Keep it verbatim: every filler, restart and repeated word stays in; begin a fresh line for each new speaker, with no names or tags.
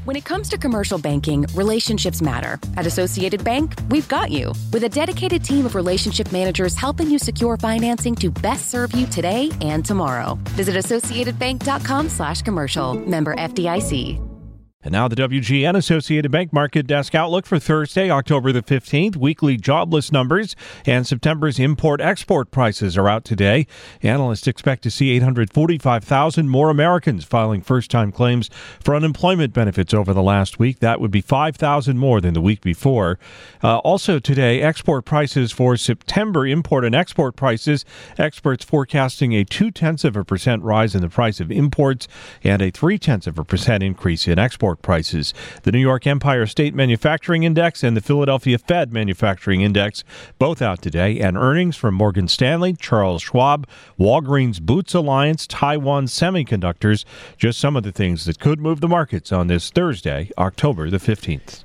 When it comes to commercial banking, relationships matter. At Associated Bank, we've got you. With a dedicated team of relationship managers helping you secure financing to best serve you today and tomorrow. Visit associatedbank.com slash commercial. Member F D I C.
And now the W G N Associated Bank Market Desk Outlook for Thursday, October the fifteenth. Weekly jobless numbers and September's import-export prices are out today. Analysts expect to see eight hundred forty-five thousand more Americans filing first-time claims for unemployment benefits over the last week. That would be five thousand more than the week before. Uh, also today, export prices for September import and export prices. Experts forecasting a two-tenths of a percent rise in the price of imports and a three-tenths of a percent increase in export prices. The New York Empire State Manufacturing Index and the Philadelphia Fed Manufacturing Index both out today, and earnings from Morgan Stanley, Charles Schwab, Walgreens Boots Alliance, Taiwan Semiconductors, just some of the things that could move the markets on this Thursday, October the fifteenth.